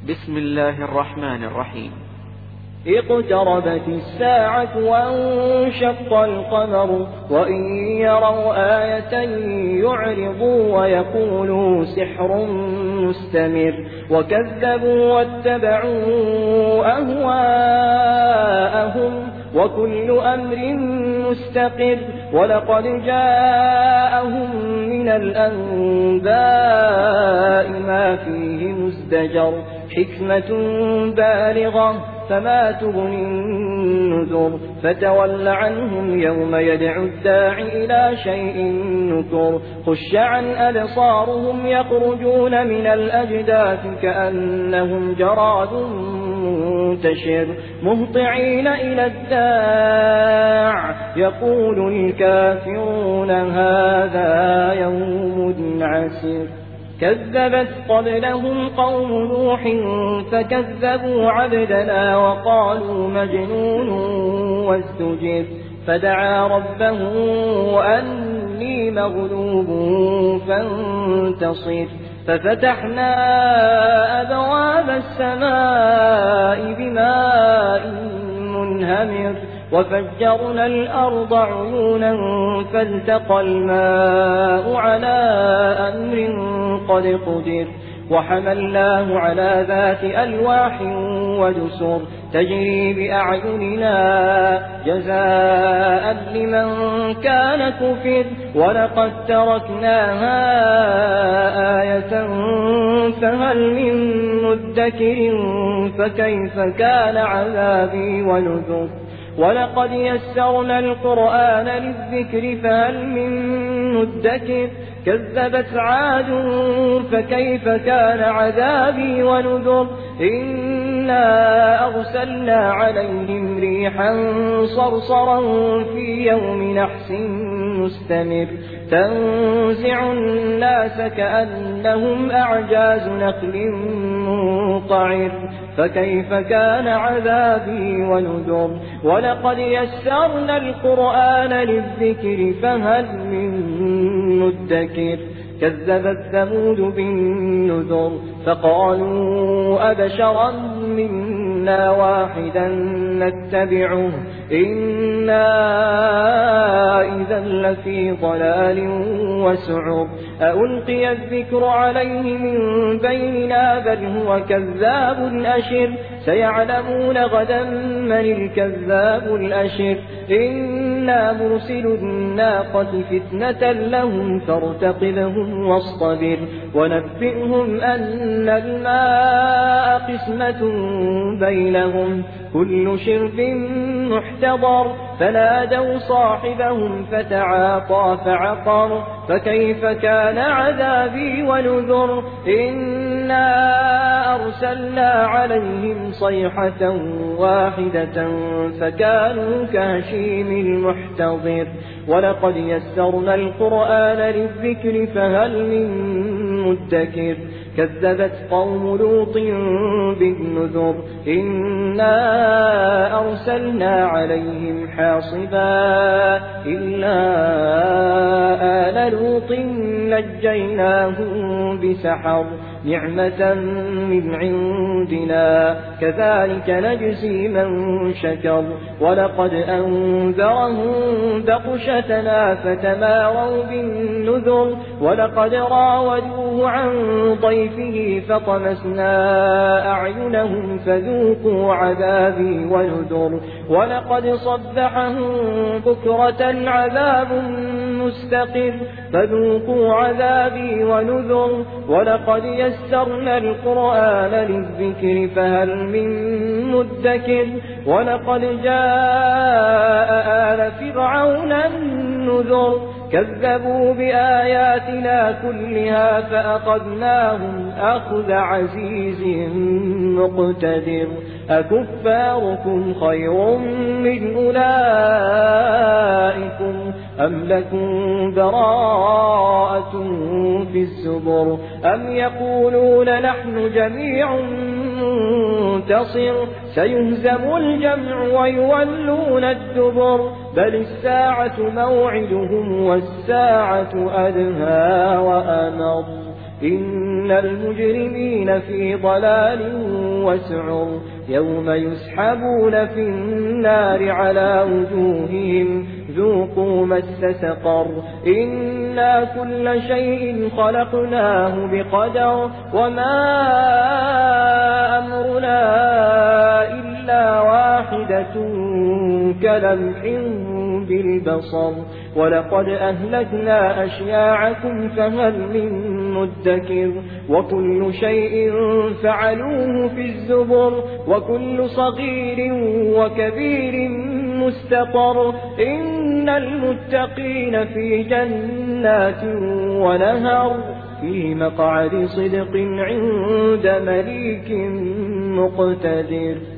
بسم الله الرحمن الرحيم. اقتربت الساعة وانشق القمر وإن يروا آية يعرضوا ويقولوا سحر مستمر وكذبوا واتبعوا أهواءهم وكل أمر مستقر ولقد جاءهم من الأنباء ما فيه مزدجر حكمة بالغة فما تغني النذر فتول عنهم يوم يدعو الداعي إلى شيء نكر خش عن أبصارهم يخرجون من الأجداث كأنهم جراد منتشر مهطعين إلى الداع يقول الكافرون هذا يوم عسر كذبت قبلهم قوم نوح فكذبوا عبدنا وقالوا مجنون وازدجر فدعا ربه أني مغلوب فانتصر ففتحنا أبواب السماء بماء منهمر وفجرنا الأرض عيونا فالتقى الماء على أمر قد قدر وحملناه على ذات ألواح ودسر تجري بأعيننا جزاء لمن كان كفر ولقد تركناها آية فهل من مدكر فكيف كان عذابي ونذر ولقد يسرنا القرآن للذكر فهل من مدكر كذبت عاد فكيف كان عذابي ونذر إنا أرسلنا عليهم ريحا صرصرا في يوم نحس مستمر تنزع الناس كأنهم أعجاز نخل منقعر فكيف كان عذابي ونذر ولقد يسرنا القرآن للذكر فهل من مدكر كذبت ثمود بالنذر فقالوا أبشرا منا واحدا نتبعه إنا إذا لفي ضلال وسعر ألقي الذكر عليه من بيننا بل هو كذاب أشر سيعلمون غدا من الكذاب الأشر إنا مرسل الناقة فتنة لهم فارتقبهم واصطبر ونبئهم أن الماء قسمة بينهم كل شرب محتضر فنادوا صاحبهم فتعاطى فعقر فكيف كان عذابي ونذر إنا أرسلنا عليهم صيحة واحدة فكانوا كهشيم المحتضر ولقد يسرنا القرآن للذكر فهل من مدكر كذبت قوم لوط بالنذر إنا أرسلنا عليهم حاصبا إلا آل لوط نجيناهم بسحر نعمة من عندنا كذلك نجزي من شكر ولقد أنذرهم بطشتنا فتماروا بالنذر ولقد راودوه عن ضيفه فطمسنا أعينهم فذوقوا عذابي ونذر ولقد صبحهم بكرة عذاب مستقر فذوقوا عذابي ونذر ولقد يسرنا القرآن للذكر فهل من مدكر ولقد جاء آل فرعون النذر كذبوا بآياتنا كلها فأخذناهم أخذ عزيز مقتدر أكفاركم خير من أولئكم أم لكم براءة في الزبر أم يقولون نحن جميع منتصر سيهزم الجمع ويولون الدبر بل الساعة موعدهم والساعة أدهى وأمر إن المجرمين في ضلال وسعر يوم يسحبون في النار على وجوههم ذوقوا مس سقر إنا كل شيء خلقناه بقدر وما أمرنا إلا واحدة كلمح بالبصر ولقد أهلكنا أشياعكم فهل من مدكر وكل شيء فعلوه في الزبر وكل صغير وكبير مستقر إن المتقين في جنات ونهر في مقعد صدق عند مليك مقتدر.